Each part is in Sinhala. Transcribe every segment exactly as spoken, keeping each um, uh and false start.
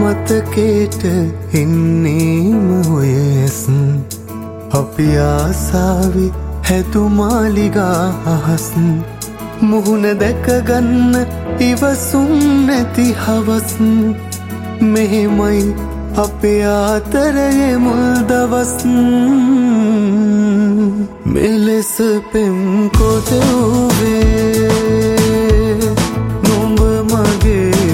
මතකේට එන්නේම ඔය ඇස් අපි ආසාවි හැතුමාලිගා අහස් මුහුණ දැකගන්න ඉවසුම් නැති හවස් මෙහෙමයි අපේ ආතරයේ මුල් දවස් මෙලෙස පෙම් කොටුවේ නුඹ මගේ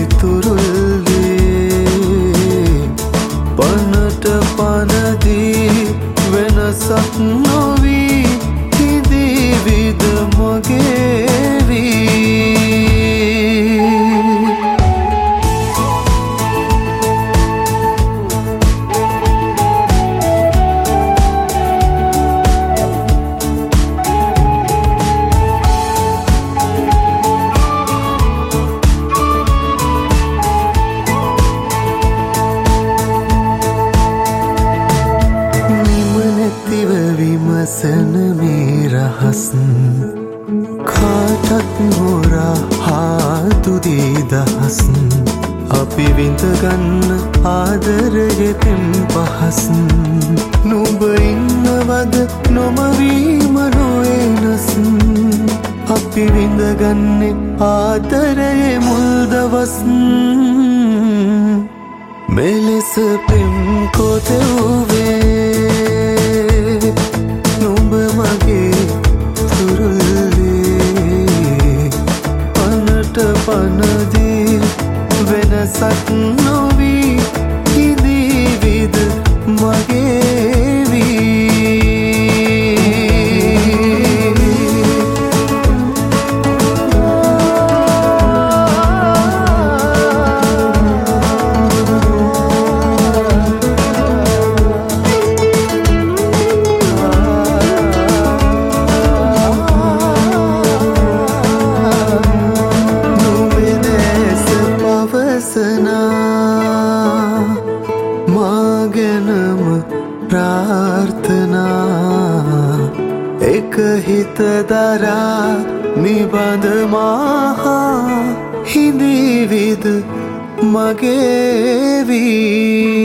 තුරුල්ලේ පනට පනදී වෙනසක් නොවී හිදී විද මගේ වී විමසන මේ රහස් කාටත් හොරා හාතුදී දහස් අපි විඳගන්න ආදරයේ පෙම් පහස් නුඹ ඉන්නවද නොමවීම නොවෙනස් අපි විඳගන්නේ ආදරයේ මුල් දවස් මෙලෙස පෙම් කොටුවේ නුඹ මගේ තුරුල්ලේ පනට පනදී වෙනසක් නොවී හිදී විද මගේ වී මාගෙනම ප්‍රාර්ථනා එක හිත දරා නිබඳ මහා හිදී විද මගේ වී